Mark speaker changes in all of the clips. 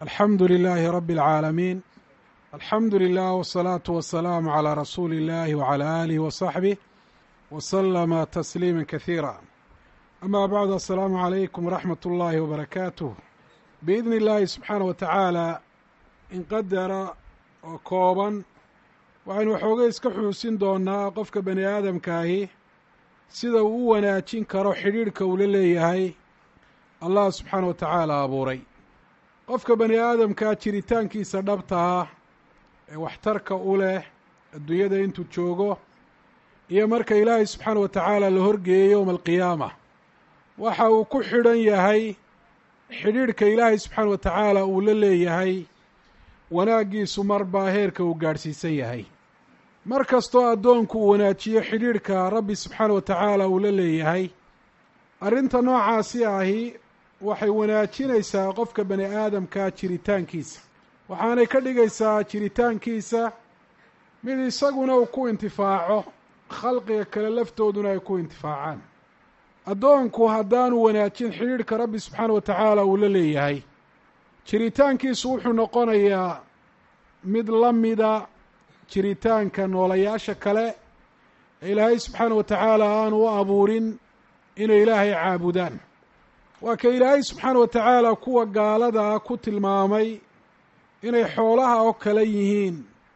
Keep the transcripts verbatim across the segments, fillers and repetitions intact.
Speaker 1: alxamdu lilaahi rabi اlcaalamiin alxamdu lilah wالsalaatu wasalaamu calىa rasuuli اllahi wعalى aalihi wasaxbih waslama tasliima kahiira ama bacdu asalaamu calaykum waraxmat اllahi wabarakaatuh biidni illaahi subxaanah wa tacaala in qadara oo kooban waxaynu waxoogay iska xuusin doonaa qofka bani aadamkaahi sida uu u wanaajin karo xidhiidhka uu la leeyahay allah subxaanah wa tacaala abuuray qofka bani aadamkaa jiritaankiisa dhabta ah ee waxtarka u leh adduunyada intuu joogo iyo marka ilaahay subxaanah wa tacaala la horgeeyo yowma alqiyaama waxa uu ku xidhan yahay xidhiidhka ilaahay subxaanah wa tacaala uu la leeyahay wanaaggiisu marbaa heerka uu gaadhsiisan yahay mar kastoo addoonku uu wanaajiyo xidhiidhka rabbi subxaanah wa tacaala uu la leeyahay arrinta noocaasi ahi waxay wanaajinaysaa qofka bani aadamkaa jiritaankiisa waxaanay ka dhigaysaa jiritaankiisa mid isaguna uu ku intifaaco khalqiga kale laftooduna ay ku intifaacaan addoonku haddaanu wanaajin xidhiidhka rabbi subxaanah wa tacaala uu la leeyahay jiritaankiisu wuxuu noqonayaa mid la mida jiritaanka noolayaasha kale ee ilaahay subxaanah wa tacaala aanu u abuurin inay ilaahay caabudaan waa ka ilaahay subxaanah wa tacaala kuwa gaalada ah ku tilmaamay inay xoolaha oo kale yihiin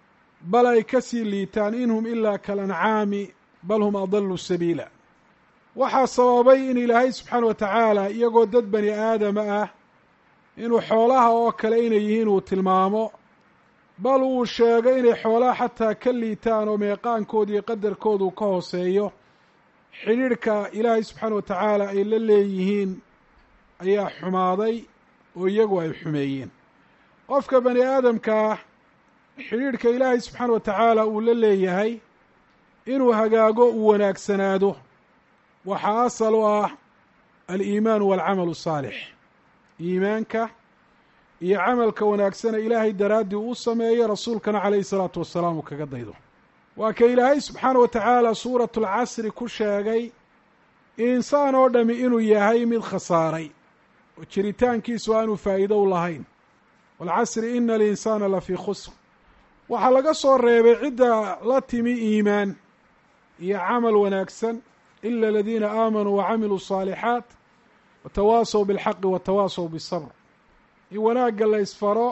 Speaker 1: bal ay ka sii liitaan in hum ilaa kalancaami bal hum adallu sabiila waxaa sababay in ilaahay subxaanah wa tacaala iyagoo dad bani aadama ah inuu xoolaha oo kale inay yihiin uu tilmaamo bal uu sheego inay xoolaha xataa ka liitaan oo meeqaankooda iyo qadarkoodu ka hooseeyo xidhiidhka ilaahay subxaanah wa tacaala ay la leeyihiin ayaa xumaaday oo iyagu ay xumeeyeen qofka bani aadamkaa xidhiidhka ilaahay subxaanah wa tacaala uu la leeyahay inuu hagaago uu wanaagsanaado waxaa asal u ah aliimaanu waalcamalu asaalix iimaanka iyo camalka wanaagsana ilaahay daraaddii uu sameeyo rasuulkana calayhi salaatu wasalaam uu kaga daydo waa ka ilaahay subxaanah wa tacaala suuratu alcasri ku sheegay insaan oo dhami inuu yahay mid khasaaray oo jiritaankiisu aanu faa'iido u lahayn waalcasri ina alinsaana lafii khusr waxaa laga soo reebay cidda la timi iimaan iyo camal wanaagsan ila aladiina aamanuu wacamiluu asaalixaat watawaasaw bilxaqi watawaasaw bisabr in wanaagga la isfaro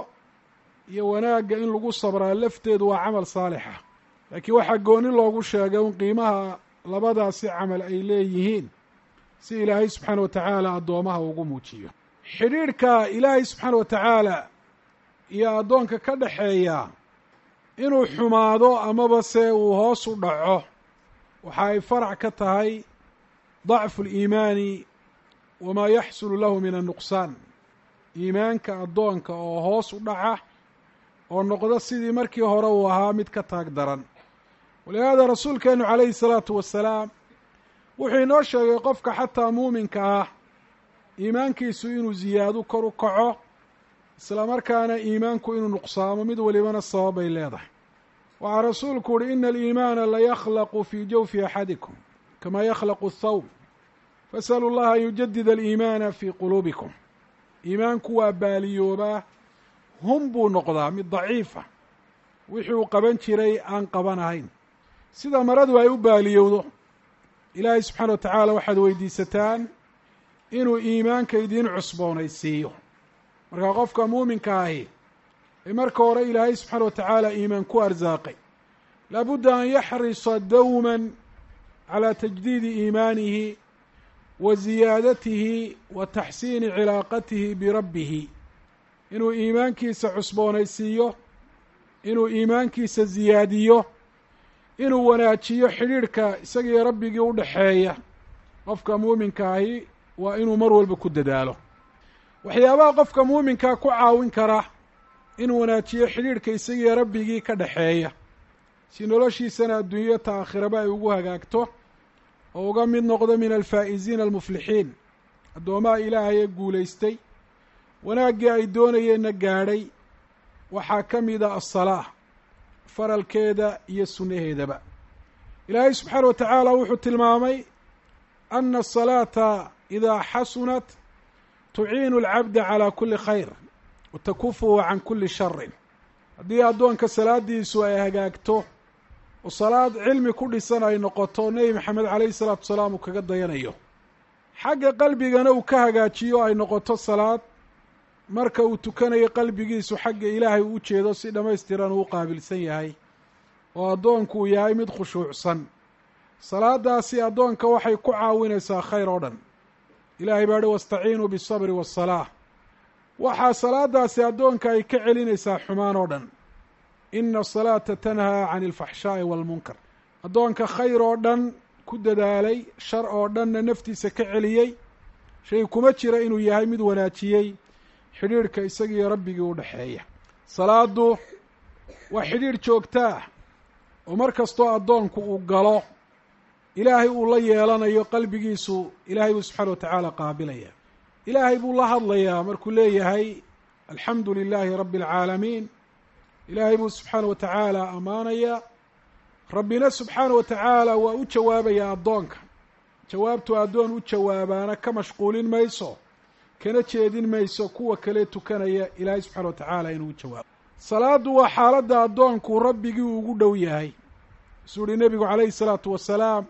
Speaker 1: iyo wanaagga in lagu sabraa lafteedu waa camal saalixa laakiin waxaa gooni loogu sheegay un qiimaha labadaasi camal ay leeyihiin si ilaahay subxaanah wa tacaala addoomaha ugu muujiyo xidhiidhka ilaahay subxaanah wa tacaala iyo addoonka ka dhaxeeya inuu xumaado amaba se uu hoos u dhaco waxa ay farac ka tahay dacfu aliimaani wamaa yaxsulu lahu min annuqsaan iimaanka addoonka oo hoos u dhaca oo noqdo sidii markii hore uu ahaa mid ka taag daran walihaada rasuulkeenu calayhi salaatu wasalaam wuxuu inoo sheegay qofka xataa muuminka ah iimaankiisu inuu ziyaado kor u kaco isla markaana iimaanku inuu nuqsaamo mid walibana sabab bay leedahay waxaa rasuulku uhi ina aliimaana layakhlaqu fii jawfi axadikum kamaa yakhlaqu athawb fasalu llaha an yujadida aliimaana fii quluubikum iimaanku waa baaliyoobaa hum buu noqdaa mid daciifa wixii uu qaban jiray aan qaban ahayn sida maradu ay u baaliyowdo ilaahay subxaana wa tacaala waxaad weydiisataan inuu iimaanka idiin cusboonaysiiyo markaa qofka muuminka ahi ee marka hore ilaahay subxaana wa tacaala iimaan ku arsaaqay laabudda an yaxrisa dawman calaa tajdiidi iimaanihi wa ziyaadatihi wa taxsiini cilaaqatihi birabbihi inuu iimaankiisa cusboonaysiiyo inuu iimaankiisa ziyaadiyo inuu wanaajiyo xidhiidhka isagiiyo rabbigii u dhaxeeya qofka muuminka ahi waa inuu mar walba ku dadaalo waxyaabaha qofka muuminkaa ku caawin kara inuu wanaajiyo xidhiidhka isagiiyo rabbigii ka dhaxeeya si noloshiisana adduunyo ta aakhiraba ay ugu hagaagto oo uga mid noqdo min alfaa'iziina almuflixiin addoomaha ilaahay ee guulaystay wanaaggii ay doonayeenna gaadhay waxaa ka mida assalaa faralkeeda iyo sunnaheedaba ilaahay subxaana wa tacaala wuxuu tilmaamay ana asalaata idaa xasunat tuciinu alcabda calaa kuli khayr watakufuhu can kuli sharin haddii addoonka salaadiisu ay hagaagto oo salaad cilmi ku dhisan ay noqoto nebi maxamed calayhi salaatu wasalaam uu kaga dayanayo xagga qalbigana uu ka hagaajiyo ay noqoto salaad marka uu tukanayo qalbigiisu xagga ilaahay uu ujeedo si dhammaystiran uu qaabilsan yahay oo addoonku uu yahay mid khushuucsan salaadaasi addoonka waxay ku caawinaysaa khayr oo dhan ilaahay baa hi wastaciinuu biالsabri waالsalaaة waxaa salaadaasi addoonka ay ka celinaysaa xumaan oo dhan ina الsalaata tanhaa can اlfaxshaaءi wاlmunkar addoonka khayr oo dhan ku dadaalay shar oo dhanna naftiisa ka celiyey shay kuma jira inuu yahay mid wanaajiyey xidhiidhka isagiiyo rabbigii u dhexeeya salaadu waa xidhiidh joogta ah oo mar kastoo addoonku uu galo ilaahay uu la yeelanayo qalbigiisu ilaahay buu subxaana wa tacaala qaabilaya ilaahay buu la hadlayaa markuu leeyahay alxamdu lilaahi rabbi alcaalamiin ilaahay buu subxaana wa tacaala ammaanaya rabbina subxaana wa tacaala waa u jawaabayaa addoonka jawaabtu addoon u jawaabaana ka mashquulin mayso kana jeedin mayso kuwa kale tukanaya ilaahay subxaana wa tacaala inuu u jawaabo salaadu waa xaaladda addoonku rabbigii ugu dhow yahay isuu uhi nebigu calayhi salaatu wasalaam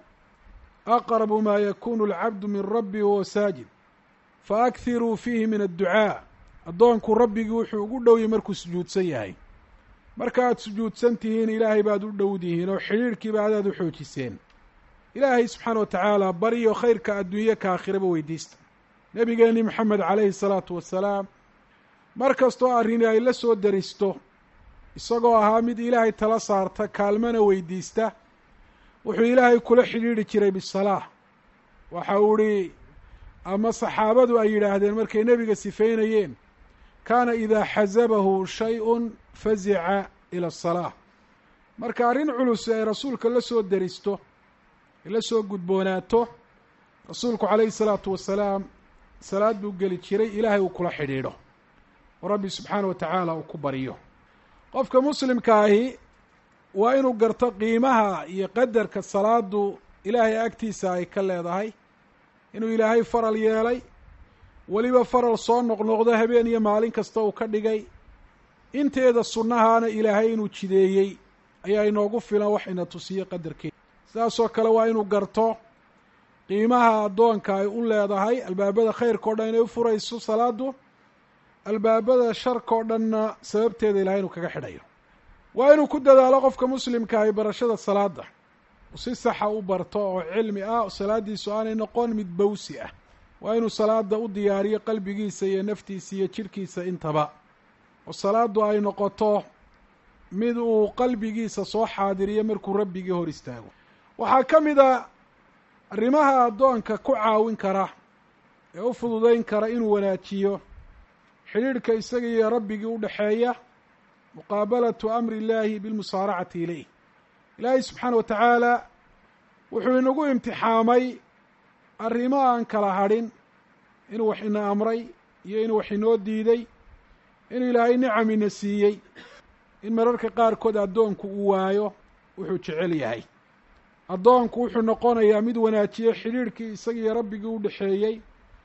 Speaker 1: aqrabu maa yakunu alcabdu min rabbi wahuwa saajid faakthiruu fiihi min adducaa addoonku rabbigii wuxuu ugu dhow yahay markuu sujuudsan yahay marka aad sujuudsan tihiin ilaahay baad u dhowdihiin oo xidhiidhkiiba adaad u xoojiseen ilaahay subxaana wa tacaala baryo khayrka adduunye ka aakhiraba weydiista nebigeenni moxamed calayhi salaatu wasalaam mar kastoo arrini ay la soo daristo isagoo ahaa mid ilaahay tala saarta kaalmana weydiista wuxuu ilaahay kula xidhiidhi jiray bisalaa waxa uu ihi ama saxaabadu ay yidhaahdeen markay nebiga sifaynayeen kaana idaa xasabahu shay-un fazica ila asalaa marka arrin culus ay rasuulka la soo daristo ay la soo gudboonaato rasuulku calayhi salaatu wasalaam salaad buu geli jiray ilaahay uu kula xidhiidho oo rabbi subxaana wa tacaala uu ku baryo qofka muslimka ahi waa inuu garto qiimaha iyo qadarka salaadu ilaahay agtiisa ay ka leedahay inuu ilaahay faral yeelay weliba faral soo noqnoqdo habeen iyo maalin kasta uu ka dhigay inteeda sunnahaana ilaahay inuu jideeyey ayaa inoogu filan wax ina tusiyo qadarkeeda sidaasoo kale waa inuu garto qiimaha addoonka ay u leedahay albaabada khayrka o dhan inay u furayso salaadu albaabada sharka o dhanna sababteeda ilahay inuu kaga xidhayo waa inuu ku dadaalo qofka muslimka ahi barashada salaada uu si saxa u barto oo cilmi ah oo salaadiisu aanay noqon mid bawsi ah waa inuu salaada u diyaariyo qalbigiisa iyo naftiisa iyo jidhkiisa intaba oo salaadu ay noqoto mid uu qalbigiisa soo xaadiriyo markuu rabbigii hor istaago waxaa ka mid a arrimaha addoonka ku caawin kara ee u fududayn kara inuu wanaajiyo xidhiidhka isaga iyo rabbigii u dhexeeya muqaabalatu amri illaahi bilmusaaracati ilayh ilaahay subxaana wa tacaala wuxuu inagu imtixaamay arrimo aan kala hadhin inuu wax ina amray iyo inuu wax inoo diiday inuu ilaahay nicam ina siiyey in mararka qaarkood addoonku uu waayo wuxuu jecel yahay addoonku wuxuu noqonayaa mid wanaajiye xidhiidhkii isaga iyo rabbigii u dhexeeyey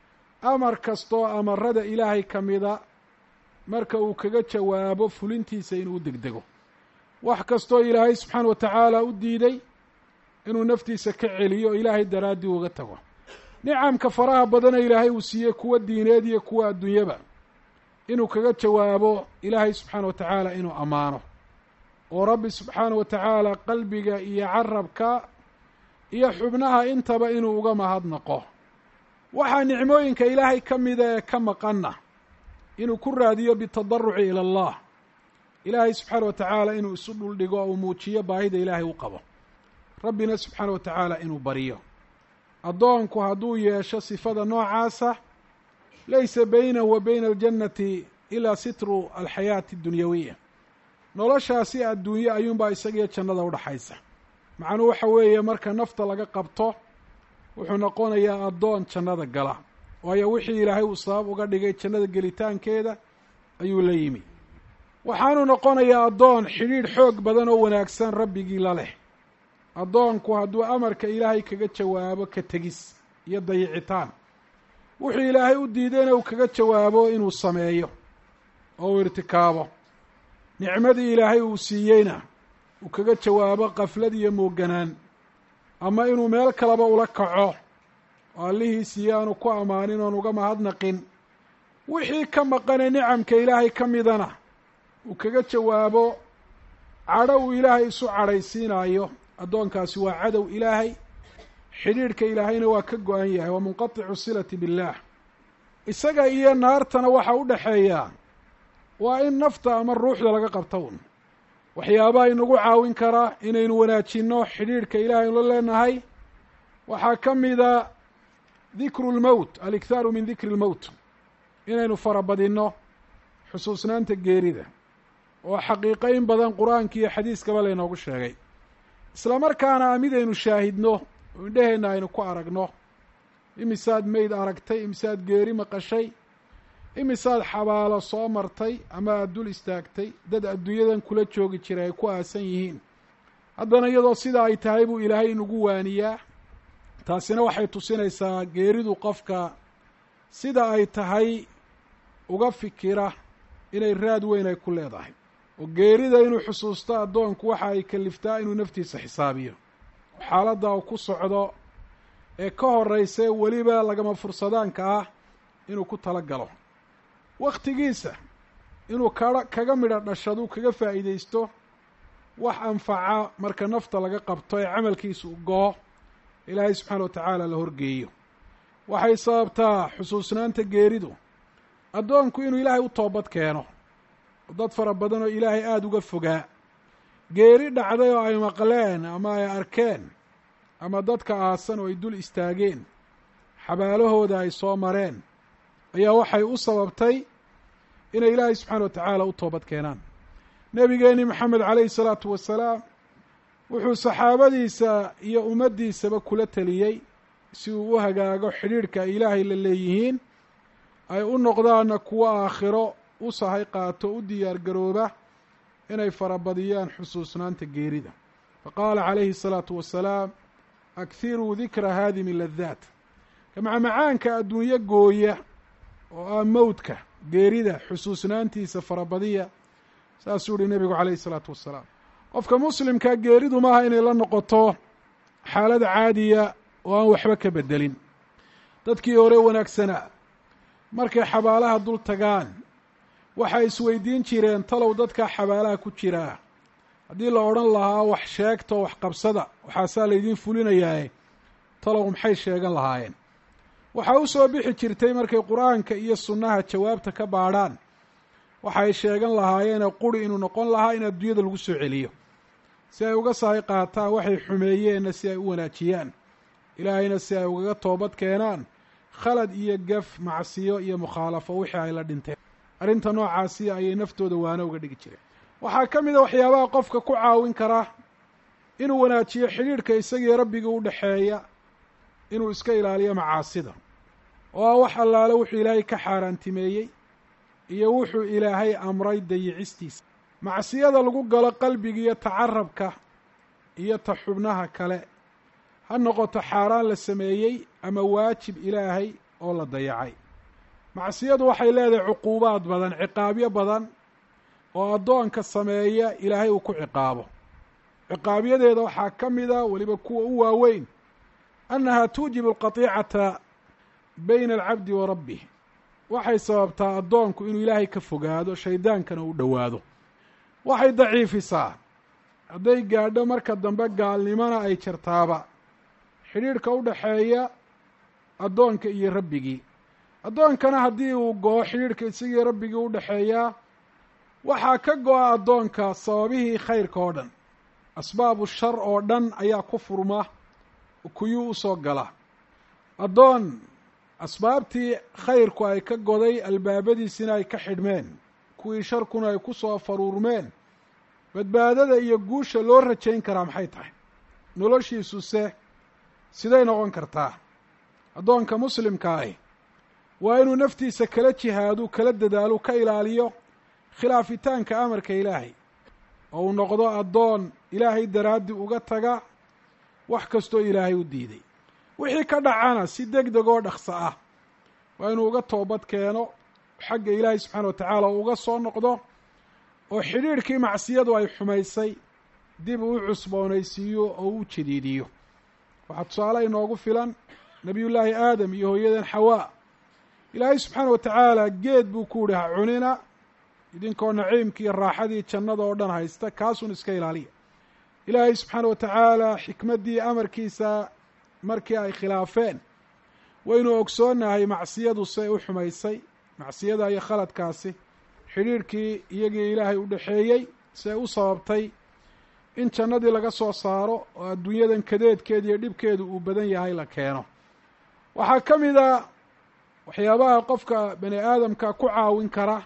Speaker 1: amar kastoo amarada ilaahay ka mida marka uu kaga jawaabo fulintiisa inuu degdego wax kastoo ilaahay subxaana wa tacaala u diiday inuu naftiisa ka celiyo ilaahay daraaddii uga tago nicamka faraha badana ilaahay uu siiyey kuwa diineed iyo kuwa adduunyaba inuu kaga jawaabo ilaahay subxaana wa tacaala inuu ammaano oo rabbi subxaana wa tacaala qalbiga iyo carabka iyo xubnaha intaba inuu uga mahadnaqo waxaa nicmooyinka ilaahay ka mida ee ka maqanna inuu ku raadiyo bitadaruci ila allah ilaahay subxaana wa tacaala inuu isu dhuldhigo oo uu muujiyo baahida ilaahay u qabo rabbina subxaana wa tacaala inuu baryo addoonku hadduu yeesho sifada noocaasa laysa baynahu wa bayna aljannati ilaa sitru alxayaati addunyawiya noloshaasi adduunye ayuunbaa isagiyo jannada udhaxaysa macnuu waxa weeye marka nafta laga qabto wuxuu noqonayaa addoon jannada gala waayo wixii ilaahay uu sabab uga dhigay jannada gelitaankeeda ayuu la yimi waxaanuu noqonayaa addoon xidhiidh xoog badan oo wanaagsan rabbigii la leh addoonku hadduu amarka ilaahay kaga jawaabo ka tegis iyo dayicitaan wuxuu ilaahay u diidayna uu kaga jawaabo inuu sameeyo oo uu irtikaabo nicmadii ilaahay uu siiyeyna uu kaga jawaabo qaflad iyo mooganaan ama inuu meel kaleba ula kaco oo allihii siiye aanu ku ammaanin oon uga mahadnaqin wixii ka maqane nicamka ilaahay ka midana uu kaga jawaabo cadho uu ilaahay isu cadhaysiinayo addoonkaasi waa cadow ilaahay xidhiidhka ilaahayna waa ka go-an yahay waa munqaticu silati billaah isaga iyo naartana waxa u dhexeeyaa waa in nafta ama ruuxda laga qabto un waxyaabaha inagu caawin karaa inaynu wanaajinno xidhiidhka ilaahay la leenahay waxaa ka mida dikru lmowt alikhaaru min dikri lmowt inaynu farabadinno xusuusnaanta geerida oo xaqiiqo in badan qur-aanka iyo xadiiskaba laynoogu sheegay isla markaana midaynu shaahidno oo indheheenna aynu ku aragno imisaad meyd aragtay imisaad geeri maqashay imisaad xabaalo soo martay ama aada dul istaagtay dad adduunyadan kula joogi jiray ay ku aasan yihiin haddana iyadoo sidaa ay tahay buu ilaahay inugu waaniyaa taasina waxay tusinaysaa geeridu qofka sida ay tahay uga fikira inay raad weyn ay ku leedahay oo geerida inuu xusuusto addoonku waxa ay kaliftaa inuu naftiisa xisaabiyo xaaladda uu ku socdo ee ka horraysa weliba lagama fursadaanka ah inuu ku tala galo wakhtigiisa inuu ka kaga midho dhashadu kaga faa'iidaysto wax anfaca marka nafta laga qabto ee camalkiisa u go-o ilaahay subxaana wa tacaala la horgeeyo waxay sababtaa xusuusnaanta geeridu addoonku inuu ilaahay u toobad keeno dad fara badan oo ilaahay aada uga fogaa geeri dhacday oo ay maqleen ama ay arkeen ama dadka aasan oo ay dul istaageen xabaalahooda ay soo mareen ayaa waxay u sababtay inay ilaahay subxaana wa tacaala u toobad keenaan nebigeeni maxamed calayhi salaatu wasalaam wuxuu saxaabadiisa iyo ummaddiisaba kula teliyey si uu u hagaago xidhiidhka ay ilaahay la leeyihiin ay u noqdaana kuwo aakhiro u sahay qaato u diyaar garooba inay farabadiyaan xusuusnaanta geerida faqaala calayhi الsalaatu wasalaam akhiruu dikra haadimi ladaat kamacmacaanka adduunyo gooya oo ah mowdka geerida xusuusnaantiisa farabadiya saasuu uhi nebigu calayhi الsalaatu wasalaam qofka muslimka geeridu maaha inay la noqoto xaalad caadiya oo aan waxba ka bedelin dadkii hore wanaagsanaa markay xabaalaha dul tagaan waxay isweydiin jireen talow dadka xabaalaha ku jiraa haddii la odhan lahaa wax sheegto wax qabsada waxaasaa laydiin fulinayaaye talow maxay sheegan lahaayeen waxaa u soo bixi jirtay markay qur-aanka iyo sunnaha jawaabta ka baadhaan waxay sheegan lahaayeenee quri inuu noqon lahaa in adduunyada lagu soo celiyo si ay uga sahay qaataan waxay xumeeyeenna si ay u wanaajiyaan ilaahayna si ay ugaga toobad keenaan khalad iyo gaf macsiyo iyo mukhaalafo wixii ay la dhinteen arrinta noocaasi ayay naftooda waana uga dhigi jireen waxaa ka mid a waxyaabaha qofka ku caawin kara inuu wanaajiyo xidhiidhka isagii rabbigii u dhexeeya inuu iska ilaaliyo macaasida oo ah wax allaale wuxuu ilaahay ka xaaraantimeeyey iyo wuxuu ilaahay amray dayicistiisa macsiyada lagu galo qalbiga iyo tacarabka iyo ta xubnaha kale ha noqoto xaaraan la sameeyey ama waajib ilaahay oo la dayacay macsiyadu waxay leedahay cuquubaad badan ciqaabyo badan oo addoonka sameeya ilaahay uu ku ciqaabo ciqaabyadeeda waxaa ka mida weliba kuwa u waaweyn annaha tuujibu alqatiicata bayna alcabdi wa rabbih waxay sababtaa addoonku inuu ilaahay ka fogaado shaydaankana u dhowaado waxay daciifisaa hadday gaadho marka dambe gaalnimona ay jartaaba xidhiidhka u dhexeeya addoonka iyo rabbigii addoonkana haddii uu go-o xidhiidhka isagii rabbigii u dhexeeyaa waxaa ka go-a addoonka sababihii khayrka oo dhan asbaabu shar oo dhan ayaa ku furma kuyuu usoo gala addoon asbaabtii khayrku ay ka goday albaabadiisina ay ka xidhmeen kuwii sharkuna ay ku soo faruurmeen badbaadada iyo guusha loo rajayn karaa maxay tahay noloshiisuse siday noqon kartaa addoonka muslimka ahi waa inuu naftiisa kala jihaadu kala dadaalo ka ilaaliyo khilaafitaanka amarka ilaahay oo uu noqdo addoon ilaahay daraaddi uga taga wax kastoo ilaahay u diiday wixii ka dhacana si deg deg oo dhaqso ah waa inuu uga toobad keeno xagga ilaahay subxaana wa tacaala uga soo noqdo oo xidhiidhkii macsiyadu ay xumaysay dib uu cusboonaysiiyo oo u jadiidiyo. waxaa tusaale inoogu filan nebiyullaahi aadam iyo hooyadan xawaa. ilaahay subxaana wa tacaala geed buu ku yihi ha cunina idinkoo naciimkii iyo raaxadii jannada oo dhan haysta, kaasun iska ilaaliya. ilaahay subxaana wa tacaala xikmaddii amarkiisa markii ay khilaafeen waynu ogsoonnahay macsiyadu say u xumaysay. macsiyada iyo khaladkaasi xidhiidhkii iyagii ilaahay u dhexeeyey say u sababtay in jannadii laga soo saaro oo adduunyadan kadeedkeeda iyo dhibkeedu uu badan yahay la keeno. waxaa ka mid a waxyaabaha qofka bani aadamka ku caawin kara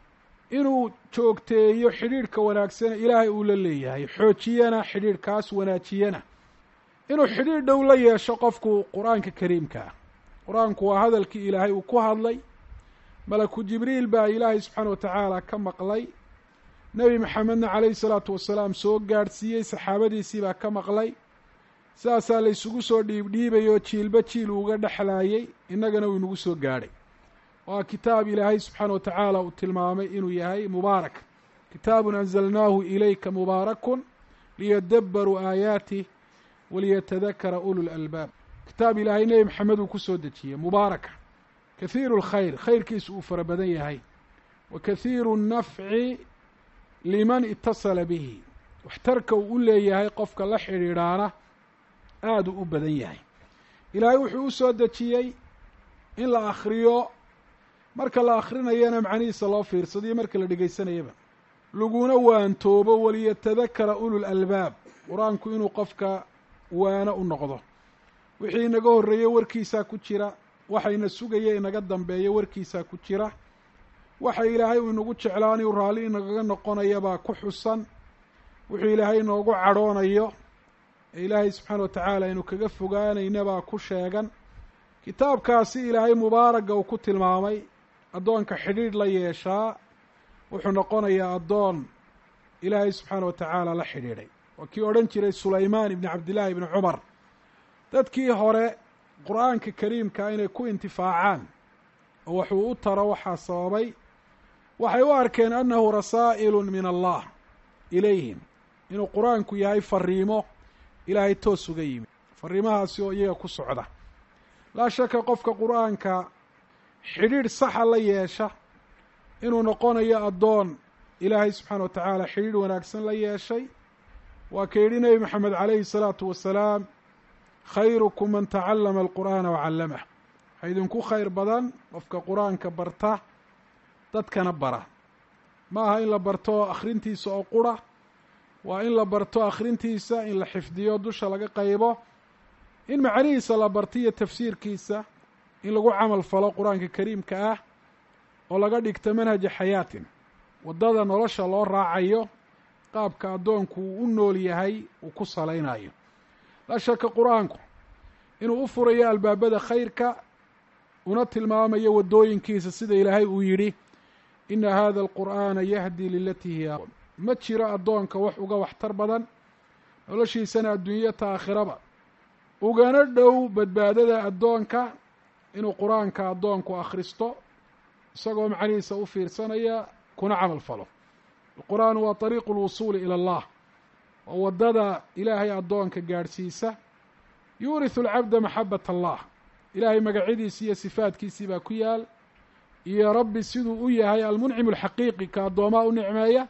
Speaker 1: inuu joogteeyo xidhiidhka wanaagsane ilaahay uu la leeyahay, xoojiyana xidhiidhkaas wanaajiyana inuu xidhiidh dhow la yeesho qofku qur-aanka kariimkaa. qur-aanku waa hadalkii ilaahay uu ku hadlay. malaku jibriil baa ilaahay subxaana wa tacaala ka maqlay. nebi maxamedna calayhi salaatu wasalaam soo gaadhsiiyey, saxaabadiisii baa ka maqlay. sidaasaa la isugu soo dhiibdhiibayoo jiilba jiil uuga dhexlaayey, innagana uu inagu soo gaadhay. waa kitaab ilaahay subxaana wa tacaala uu tilmaamay inuu yahay mubaarak. kitaabun anzalnaahu ilayka mubaarakun liyadabbaruu aayaatih waliyatadakara ulu lalbaab. kitaab ilaahay nebi maxamed uu ku soo dejiyey mubaaraka, kahiiru lkhayr, khayrkiisu uu fara badan yahay, wa kahiiru nnafci liman itasala bihi, waxtarka uu u leeyahay qofka la xidhiidhaana aada u u badan yahay. ilaahay wuxuu u soo dejiyey in la akhriyo, marka la akhrinayana macnihiisa loo fiirsado iyo marka la dhegaysanayaba, laguna waantoobo waliyatadakara ulul albaab. qur-aanku inuu qofka waano u noqdo. wixii inaga horreeyey warkiisaa ku jira, waxayna sugaya inaga dambeeya warkiisaa ku jira, waxa ilaahay uu inagu jeclaanayu raalli inagaga noqonayabaa ku xusan, wuxuu ilaahay inoogu cadhoonayo ee ilaahay subxaana wa tacaala aynu kaga fogaanaynabaa ku sheegan. kitaabkaasi ilaahay mubaaraga uu ku tilmaamay addoonka xidhiidh la yeeshaa wuxuu noqonayaa addoon ilaahay subxaana wa tacaala la xidhiidhay. waa kii odhan jiray sulaymaan ibni cabdillaahi ibni cumar, dadkii hore qur-aanka kariimka inay ku intifaacaan oo waxuu u taro waxaa sababay waxay u arkeen annahu rasaa'ilun min allah ilayhim, inuu qur-aanku yahay fariimo ilaahay toos uga yimid, fariimahaasi oo iyaga ku socda. laa shaka qofka qur-aanka xidhiidh saxa la yeesha inuu noqonayo addoon ilaahay subxaana wa tacaala xidhiidh wanaagsan la yeeshay. waa ka yidhi nebi maxamed calayhi salaatu wasalaam, khayrukum man tacallama alqur'aana wacallamah. waxaa idinku khayr badan qofka qur-aanka barta dadkana bara. ma aha in la barto akhrintiisa oo qura, waa in la barto akhrintiisa, in la xifdiyo, dusha laga qaybo, in macnihiisa la barto iyo tafsiirkiisa, in lagu camal falo qur-aanka kariimka ah oo laga dhigto manhaja xayaatin, waddada nolosha loo raacayo, qaabka addoonku uu u nool yahay uu ku salaynayo. laa shaka qur-aanku inuu u furayo albaabada khayrka, una tilmaamayo waddooyinkiisa, sida ilaahay uu yidhi ina hada alqur'aana yahdi lilatii hiya aqwam. ma jiro addoonka wax uga waxtar badan noloshiisana adduunyo ta aakhiraba, ugana dhow badbaadada addoonka inuu qur-aanka addoonku akhristo isagoo macnihiisa u fiirsanaya kuna camal falo. alqur'aanu waa طariiqu lwusuuli ila allah, waa waddada ilaahay addoonka gaadhsiisa. yuuriثu alcabda maxabat allah, ilaahay magacyadiisi iyo sifaadkiisii baa ku yaal, iyo rabbi siduu u yahay almuncimu alxaqiiqi, ka addoomaa u nicmeeya.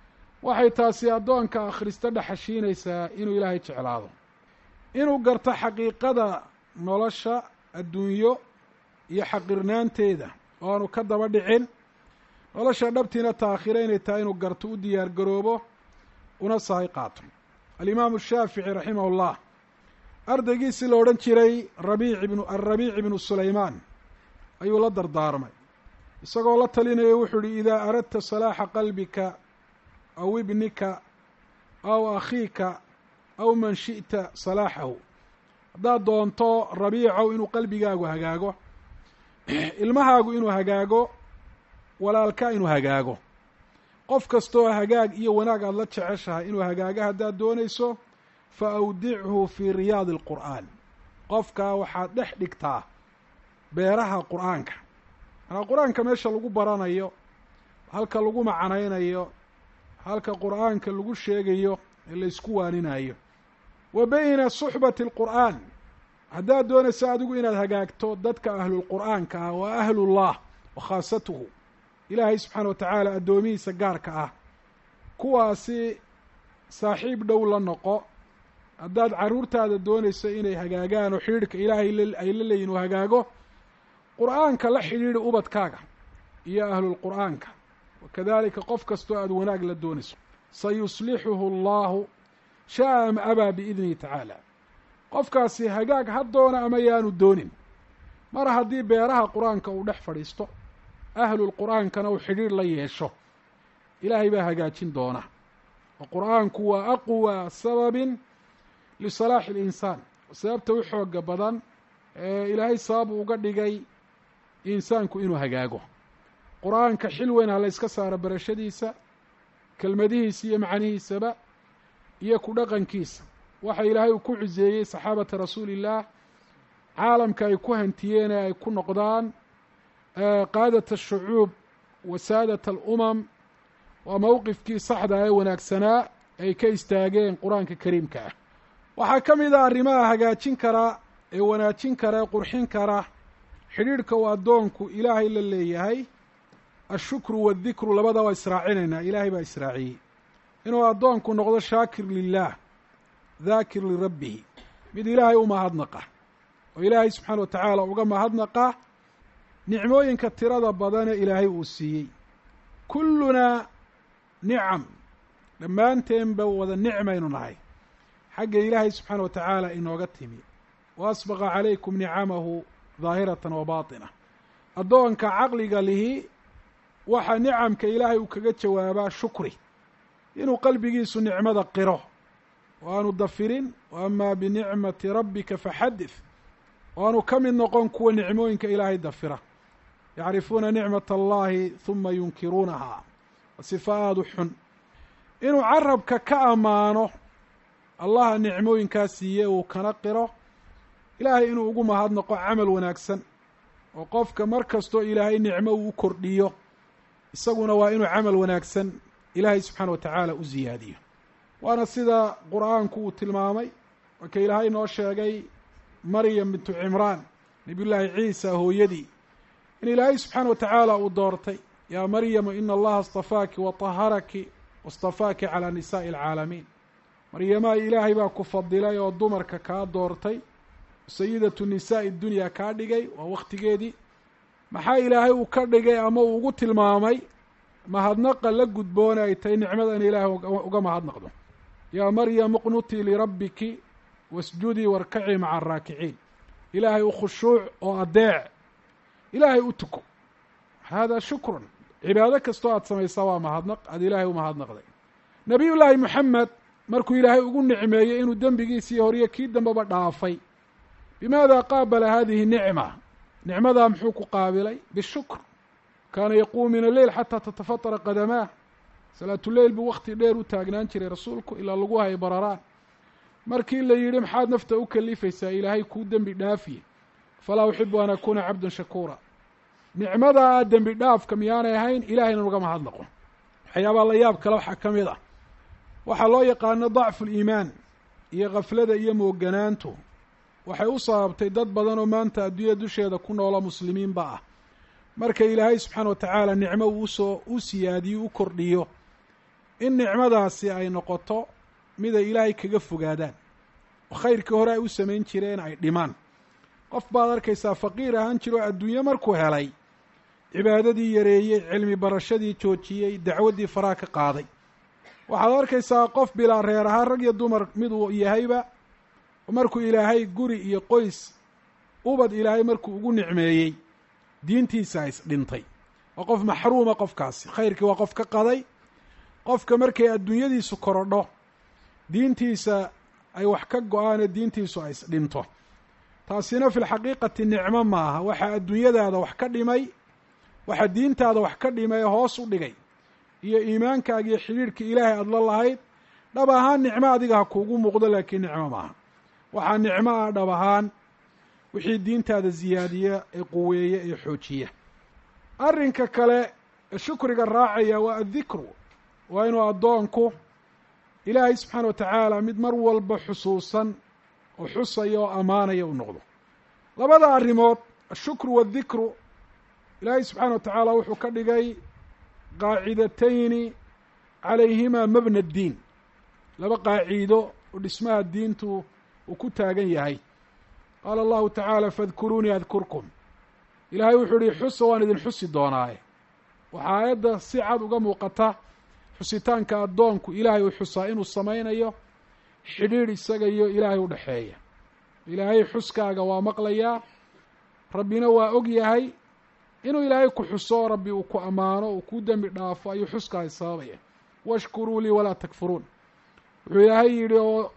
Speaker 1: waxay taasi addoonka akhrista dhexashiinaysaa inuu ilaahay jeclaado, inuu garto xaqiiqada nolosha adduunyo iyo xaqirnaanteeda oo aanu ka daba dhicin, nolosha dhabtiina taakhira inay tahay inuu garto, u diyaar garoobo, una sahay qaato. alimaamu shaafici raximah ullah ardaygiisii la odhan jiray rabiic ibnu alrabiic ibnu sulaymaan ayuu la dardaarmay, isagoo la talinaya wuxuu ihi idaa aradta salaaxa qalbika aw ibnika aw akhiika aw man shi'ta salaaxahu. haddaad doonto rabiicow inuu qalbigaagu hagaago, ilmahaagu inuu hagaago, walaalka inuu hagaago, qof kastoo hagaag iyo wanaag aada la jeceshahay inuu hagaago haddaad doonayso, fa awdichu fii riyaadi alqur'aan. qofkaa waxaad dhex dhigtaa beeraha qur'aanka, manaa qur-aanka meesha lagu baranayo, halka lagu macanaynayo, halka qur'aanka lagu sheegayo ee la isku waaninayo. wa bayna suxbati alqur'aan, haddaad doonayso adigu inaad hagaagto dadka ahlulqur'aanka ah waa ahlullah wa khaasatuhu, ilaahay subxaana wa tacaala addoomihiisa gaarka ah, kuwaasi saaxiib dhow la noqo. haddaad carruurtaada doonayso inay hagaagaan oo xidhiidhka ilaahay ay la leeyihin uu hagaago, qur'aanka la xidhiidhi ubadkaaga iyo ahlulqur'aanka. wakadalika qof kastoo aada wanaag la doonayso, sayuslixuhu allahu sha'a am abaa biidnihi tacaala. qofkaasi hagaag ha doona ama yaanu doonin, mar haddii beeraha qur-aanka uu dhex fadhiisto, ahlulqur'aankana uu xidhiidh la yeesho, ilaahay baa hagaajin doona. oo qur'aanku waa aqwa sababin lisalaaxi alinsaan, sababta u xooga badan ee ilaahay sabab uga dhigay insaanku inuu hagaago. qur-aanka xil weyn ha la yska saaro barashadiisa, kelmadihiisa iyo macanihiisaba, iyo ku dhaqankiisa. waxa ilaahay uu ku ciseeyey saxaabata rasuulillaah, caalamka ay ku hantiyeen ee ay ku noqdaan qaadat ashucuub wa saadat alumam, waa mowqifkii saxda ee wanaagsanaa ay ka istaageen qur-aanka kariimka ah. waxaa ka mid ah arrimaha hagaajin kara ee wanaajin kara ee qurxin kara xidhiidhka uu addoonku ilaahay la leeyahay, ashukru waadikru labada waa israacinaynaa, ilaahay baa israaciyey. inuu addoonku noqdo shaakir lilaah, daakir lirabbihi, mid ilaahay u mahadnaqa oo ilaahay subxaana wa tacaala uga mahadnaqa nicmooyinka tirada badane ilaahay uu siiyey. kullunaa nicam, dhammaanteenba wada nicmaynu nahay, xagga ilaahay subxaana wa tacaala inooga timi. wa asbaqa calaykum nicamahu daahiratan wa baatina. addoonka caqliga lihi waxaa nicamka ilaahay uu kaga jawaabaa shukri, inuu qalbigiisu nicmada qiro oo aanu dafirin. wa amaa binicmati rabbika faxadith, oo aanu ka mid noqon kuwa nicmooyinka ilaahay dafira. yacrifuuna nicmat allahi huma yunkiruunahaa, sifa aada u xun. inuu carabka ka ammaano allaha nicmooyinkaa siiye uu kana qiro, ilaahay inuu ugu mahadnaqo camal wanaagsan. oo qofka mar kastoo ilaahay nicmo uu u kordhiyo, isaguna waa inuu camal wanaagsan ilaahay subxaana wa tacaala u ziyaadiyo. waana sida qur'aanku uu tilmaamay, marka ilaahay noo sheegay maryam bintu cimraan, nebiyullaahi ciisa hooyadii, in ilaahay subxaana wa tacaala uu doortay. yaa maryamu ina allaha astafaaki wa taharaki wastafaaki calaa nisaa'i alcaalamiin. maryamaa ilaahay baa ku fadilay oo dumarka kaa doortay, sayidatu nisaa'i dunyaa kaa dhigay, waa wakhtigeedii. maxaa ilaahay uu ka dhigay ama uu ugu tilmaamay mahadnaqa la gudboona ay tahay nicmada in ilaahay uga mahadnaqdo. yaa maryam uqnutii lirabbiki wasjudii warkacii maca araakiciin. ilaahay u khushuuc oo adeec, ilaahay u tuko. haadaa shukrun, cibaado kastoo aada samaysaa waa mahadnaq, aada ilaahay u mahadnaqday. nebiyullaahi moxamed markuu ilaahay ugu nicmeeyey inuu dembigiisii horiyo kii dambeba dhaafay, bimaada qaabala hadihi nicma, nicmadaa muxuu ku qaabilay? bishukr. kaana yaquumu min alleyl xataa tatafatara qadamaah, salaatuleyl buu wakti dheer u taagnaan jiray rasuulku ilaa lagu hay bararaan. markii la yidhi maxaad nafta u kalifaysaa, ilaahay kuu dembi dhaafiye, falaa uxibu an akuuna cabdan shakuura. nicmadaa dembi dhaafka miyaanay ahayn ilaahayna uga mahadnaqo. waxyaabaa la yaab kale waxaa ka mid ah, waxaa loo yaqaano dacfu liimaan iyo khaflada iyo mooganaantu waxay u sababtay dad badan oo maanta adduunyada dusheeda ku noola muslimiinba ah, marka ilaahay subxaana wa tacaala nicmo uusoo u siyaadiyo u kordhiyo, in nicmadaasi ay noqoto mid ay ilaahay kaga fogaadaan oo khayrkii hore ay u samayn jireen ay dhimaan. qof baad arkaysaa faqiir ahaan jiro adduunye markuu helay cibaadadii yareeyey, cilmi barashadii joojiyey, dacwaddii faraha ka qaaday. waxaad arkaysaa qof bilaa reer ahaan rag iyo dumar mid uu yahayba, markuu ilaahay guri iyo qoys ubad ilaahay markuu ugu nicmeeyey, diintiisa is dhintay. waa qof maxruuma qofkaasi, khayrkii waa qof ka qaday. qofka markay adduunyadiisu korodho, diintiisa ay wax ka go-aane diintiisu ay is dhinto, taasina fi lxaqiiqati nicmo maaha. waxaa adduunyadaada wax ka dhimay, waxaa diintaada wax ka dhimay hoos u dhigay, iyo iimaankaaga iyo xidhiidhka ilaahay aada la lahayd. dhab ahaan nicmo adiga ha kuugu muuqdo, laakiin nicmo maaha. waxaa nicmo ah dhab ahaan wixii diintaada ziyaadiya ee quweeya ee xoojiya. arrinka kale shukriga raacaya waa addikru waa inuu addoonku ilaahay subxaana wa tacaala mid mar walba xusuusan oo xusaya oo ammaanaya u noqdo. labada arrimood ashukru waaldikru ilaahay subxaana wa tacaala wuxuu ka dhigay qaacidatayni calayhimaa mabna addiin, laba qaaciido oo dhismaha diintu uu ku taagan yahay. qaala allahu tacaala faadkuruunii adkurkum, ilaahay wuxuu yihi xusa waan idin xusi doonaaye. waxaa aayadda si cad uga muuqata xusitaanka addoonku ilaahay uu xusaa inuu samaynayo xidhiidh isaga iyo ilaahay u dhexeeya. ilaahay xuskaaga waa maqlayaa, rabbina waa og yahay. inuu ilaahay ku xuso rabbi uu ku ammaano uu ku dembi dhaafo ayuu xuskaasi sababaya. washkuruu lii walaa takfuruun, wuxuu ilaahay yidhi oo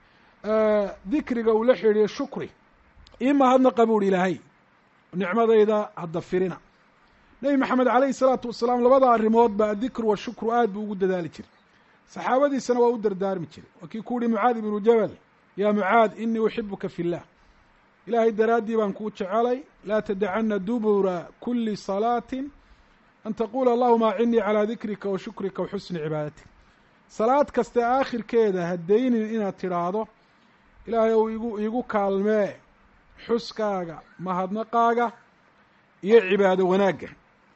Speaker 1: dikriga uu la xidhiiyo shukri, ii mahadnaqa buu hi ilaahay, nicmadayda hadda firina. nebi maxamed calayhi salaatu wasalaam labada arrimood ba addikru washukru aad buu ugu dadaali jiray, saxaabadiisana waa u dardaarmi jiray. waa kii ku yihi mucaad ibnu jabal, yaa mucaad inii uxibuka fi llah, ilaahay daraaddii baan kuu jecelay, laa tadacana dubura kuli salaatin an taquula allahuma acinnii calaa dikrika wa shukrika wa xusni cibaadatik. salaad kaste aakhirkeeda haddaynin inaad tidhaahdo ilaahay ou igu iigu kaalmee xuskaaga, mahadnaqaaga iyo cibaado wanaagga.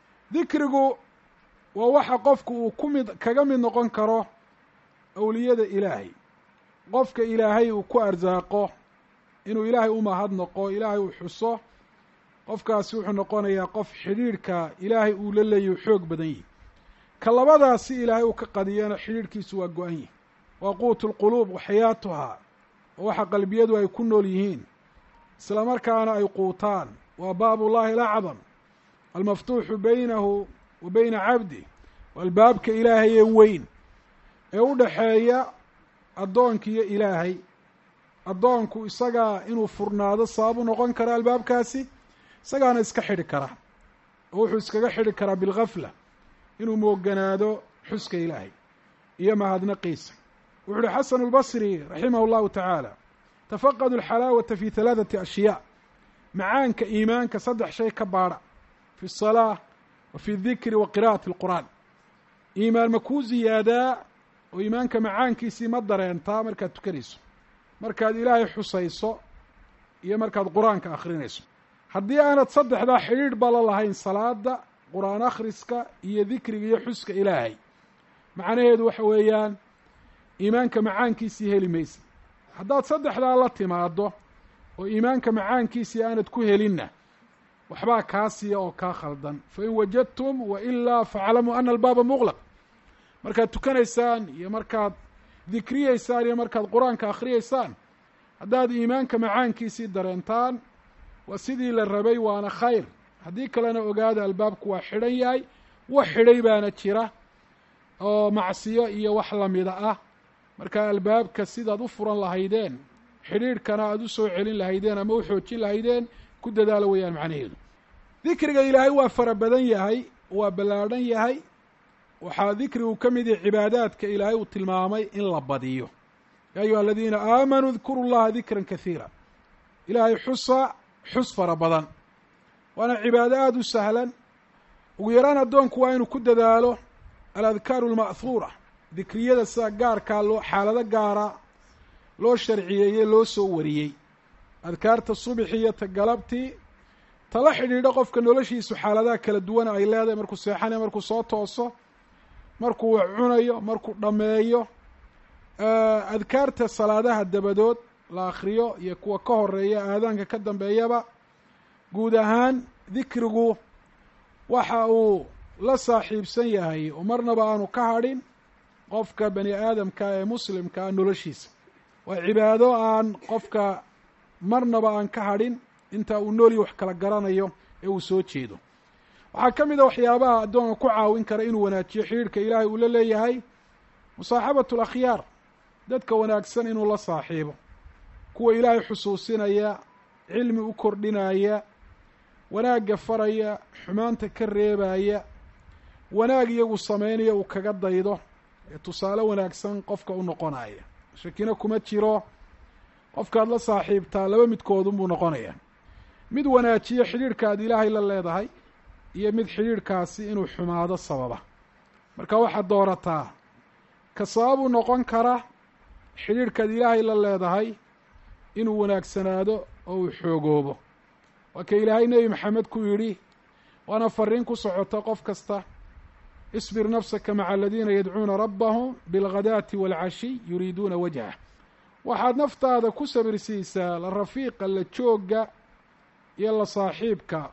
Speaker 1: dikrigu waa waxa qofku uu ku mid kaga mid noqon karo awliyada ilaahay. qofka ilaahay uu ku arsaaqo inuu ilaahay u mahadnaqo, ilaahay uu xuso, qofkaasi wuxuu noqonayaa qof xidhiidhka ilaahay uu la leeyahy xoog badan yihi. ka labadaasi ilaahay uu ka qadiyana xidhiidhkiisu waa go-an yihi. waa quutu lquluub wa xayaatuhaa, oo waxa qalbiyadu ay ku nool yihiin isla markaana ay quutaan. waa baab ullahi alacdam almaftuuxu baynahu wa bayna cabdih, waa albaabka ilaahay ee weyn ee u dhaxeeya addoonka iyo ilaahay. addoonku isagaa inuu furnaado sabab u noqon kara albaabkaasi, isagaana iska xidhi kara oo wuxuu iskaga xidhi karaa bilgafla, inuu mooganaado xuska ilaahay iyo mahadnaqiisa. wuxu uhi xasanu lbasri raximah llahu tacaala, tafaqadu alxalaawata fi halaathati ashyaa, macaanka iimaanka saddex shay ka baadha, fi الsalaa wa fi dikri wa qira'ati اlqur'aan. iimaan ma kuu ziyaadaa oo iimaanka macaankiisii ma dareentaa markaad tukanayso, markaad ilaahay xusayso iyo markaad qur-aanka akhrinayso. haddii aanad saddexdaa xidhiidh ba la lahayn, salaada, qur-aan akhriska iyo dikriga iyo xuska ilaahay, macnaheedu waxa weeyaan iimaanka macaankiisii heli maysa. haddaad saddexdaa la timaado oo iimaanka macaankiisii aanad ku helinna, waxbaa kaa siiya oo kaa khaldan. fain wajadtum wailaa faclamuu ana albaaba muqlaq. markaad tukanaysaan iyo markaad dikriyeysaan iyo markaad qur-aanka akhriyeysaan, haddaad iimaanka macaankiisii dareentaan waa sidii la rabay, waana khayr. haddii kalena ogaada albaabku waa xidhan yahay, wax xidhay baana jira oo macsiyo iyo wax lamida ah. marka albaabka sidaad u furan lahaydeen, xidhiidhkana aada u soo celin lahaydeen ama u xoojin lahaydeen, ku dadaalo weeyaan macnaheedu. dikriga ilaahay waa fara badan yahay, waa ballaadhan yahay. waxaa dikrigu ka mid yahay cibaadaadka ilaahay uu tilmaamay in la badiyo. yaa ayuha aladiina aamanuu dkuru llaha dikran kahiira, ilaahay xusa xus fara badan, waana cibaado aada u sahlan. ugu yaraan addoonku waa inuu ku dadaalo aladkaaru alma'huura, dikriyada sida gaarkaa loo xaalado gaara loo sharciyeeyey loo soo wariyey. adkaarta subixi iyo ta galabtii tala xidhiidho qofka noloshiisu xaaladaha kala duwana ay leedahay, markuu seexanayo, markuu soo tooso, markuu wax cunayo, markuu dhammeeyo. adkaarta salaadaha dabadood la akhriyo iyo kuwa ka horeeya aadaanka ka dambeeyaba. guud ahaan dikrigu waxa uu la saaxiibsan yahay oo marnaba aanu ka hadhin qofka bani aadamka ee muslimkaa noloshiisa. waa cibaado aan qofka marnaba aan ka hadhin inta uu noolii wax kala garanayo ee uu soo jeedo. waxaa ka mid a waxyaabaha addoonka ku caawin kara inuu wanaajiyo xidhiidhka ilaahay uu la leeyahay musaaxabatu alakhyaar, dadka wanaagsan inuu la saaxiibo, kuwa ilaahay xusuusinaya, cilmi u kordhinaya, wanaagga faraya, xumaanta ka reebaya, wanaag iyagu samaynaya uu kaga daydo, ee tusaale wanaagsan qofka u noqonaya. shakina kuma jiro qofkaad la saaxiibtaa laba midkoodunbuu noqonaya. mid wanaajiya xidhiidhka aad ilaahay la leedahay iyo mid xidhiidhkaasi inuu xumaado sababa. marka waxaad doorataa ka sababu noqon kara xidhiidhkaad ilaahay la leedahay inuu wanaagsanaado oo uu xoogoobo. waa ka ilaahay nebi maxamed ku yidhi, waana fariin ku socota qof kasta: isbir nafsaka maca aladiina yadcuuna rabbahum bilghadaati waalcashiy yuriiduuna wajhah. waxaad naftaada ku sabirsiisaa la rafiiqa, la joogga iyo la saaxiibka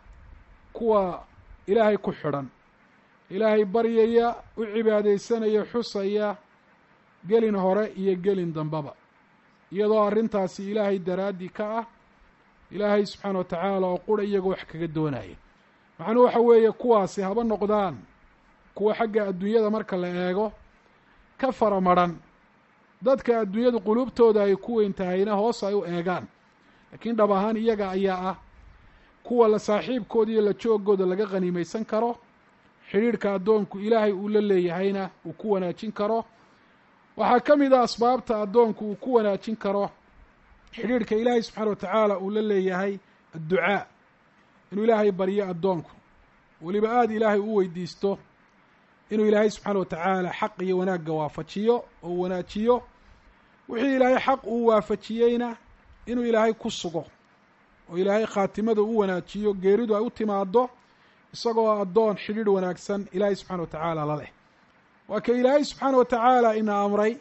Speaker 1: kuwa ilaahay ku xidhan, ilaahay baryaya, u cibaadaysanaya, xusaya gelin hore iyo gelin dambaba, iyadoo arrintaasi ilaahay daraaddii ka ah, ilaahay subxaana wa tacaala oo qura iyagoo wax kaga doonaya. macnuu waxa weeye kuwaasi haba noqdaan kuwa xagga adduunyada marka la eego ka fara madhan, dadka adduunyadu quluubtooda ay ku weyn tahayna hoos ay u eegaan, laakiin dhab ahaan iyaga ayaa ah kuwa la saaxiibkooda iyo la joogooda laga qaniimaysan karo, xidhiidhka addoonku ilaahay uu la leeyahayna uu ku wanaajin karo. waxaa ka mid ah asbaabta addoonku uu ku wanaajin karo xidhiidhka ilaahay subxaana wa tacaala uu la leeyahay adducaa, inuu ilaahay baryo addoonku, weliba aada ilaahay u weydiisto inuu ilaahay subxaana wa tacaala xaq iyo wanaagga waafajiyo oo wanaajiyo. wixii ilaahay xaq uu waafajiyeyna inuu ilaahay ku sugo oo ilaahay khaatimada u wanaajiyo, geeridu ay u timaado isagoo addoon xidhiidh wanaagsan ilaahay subxana wa tacaala la leh. waa ka ilaahay subxaana wa tacaala ina amray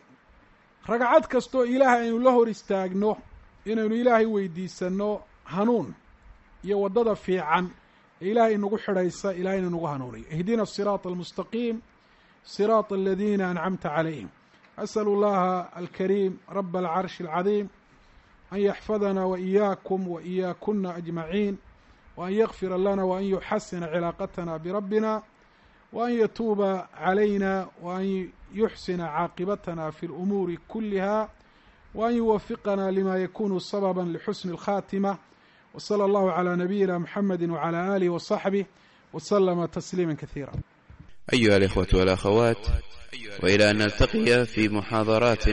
Speaker 1: ragcad kastoo ilaahay aynu la hor istaagno inaynu ilaahay weydiisanno hanuun iyo waddada fiican ee ilaahay inagu xidhaysa, ilahayna inagu hanuuniyo. ihdina asiraata almustaqiim siraata aladiina ancamta calayhim. as'alu llaha alkariim raba alcarshi alcadiim an yaxfadana waإiyaakum waإiyaakuna ajmaciin, وأn ykfira lana وأn yuxasina cilaaqatna birabbina وأn yatuuba عalayna وأn yuxsina caaqibatna fi اlأmuuri kuliha وأn yuwafiqna lima yakunu sabba lxusni الkhaatimة. وصلى الله على نبينا محمد وعلى آله وصحبه وسلم تسليما كثيرا.
Speaker 2: أيها الإخوة والأخوات، وإلى أن نلتقي في محاضرات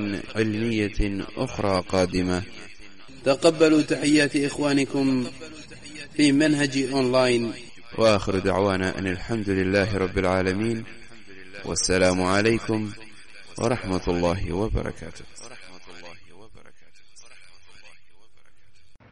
Speaker 2: علمية أخرى قادمة، تقبلوا تحيات إخوانكم في منهج أونلاين، وآخر دعوانا أن الحمد لله رب العالمين، والسلام عليكم ورحمة الله وبركاته.